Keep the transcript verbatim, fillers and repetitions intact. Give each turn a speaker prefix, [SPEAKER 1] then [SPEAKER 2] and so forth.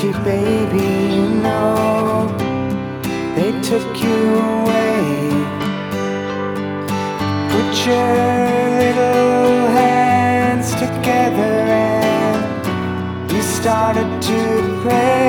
[SPEAKER 1] you, baby, you know they took you away. Put your little hands together and you started to pray.